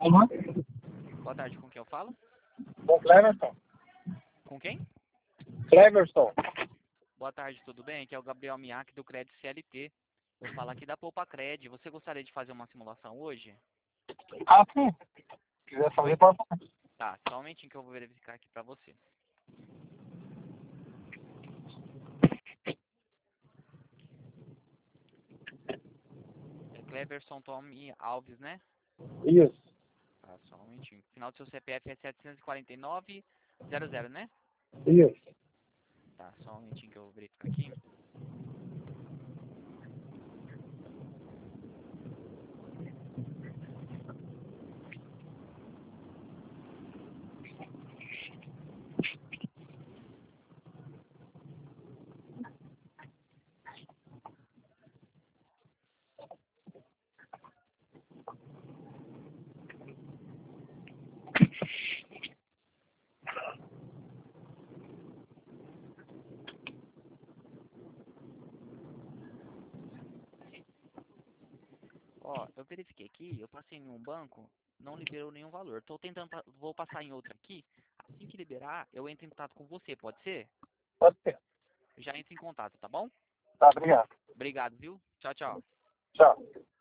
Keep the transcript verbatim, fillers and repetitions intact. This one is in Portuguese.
Uhum. Boa tarde, com quem eu falo? Com Cleverson. Com quem? Cleverson. Boa tarde, tudo bem? Aqui é o Gabriel Miak do Crédito C L T. Eu falo aqui da Poupa Cred. Você gostaria de fazer uma simulação hoje? Ah, sim. Se quiser fazer, Oi? pode fazer. Tá, só um momentinho que eu vou verificar aqui pra você. É Cleverson Tommy Alves, né? Isso. Tá, só um momentinho. Final do seu C P F é sete quatro nove zero zero, né? Isso. Tá, só um momentinho que eu vou verificar aqui. Ó, eu verifiquei aqui, eu passei em um banco, não liberou nenhum valor. Tô tentando, pa- vou passar em outro aqui. Assim que liberar, eu entro em contato com você, pode ser? Pode ser. Já entro em contato, tá bom? Tá, obrigado. Obrigado, viu? Tchau, tchau. Tchau.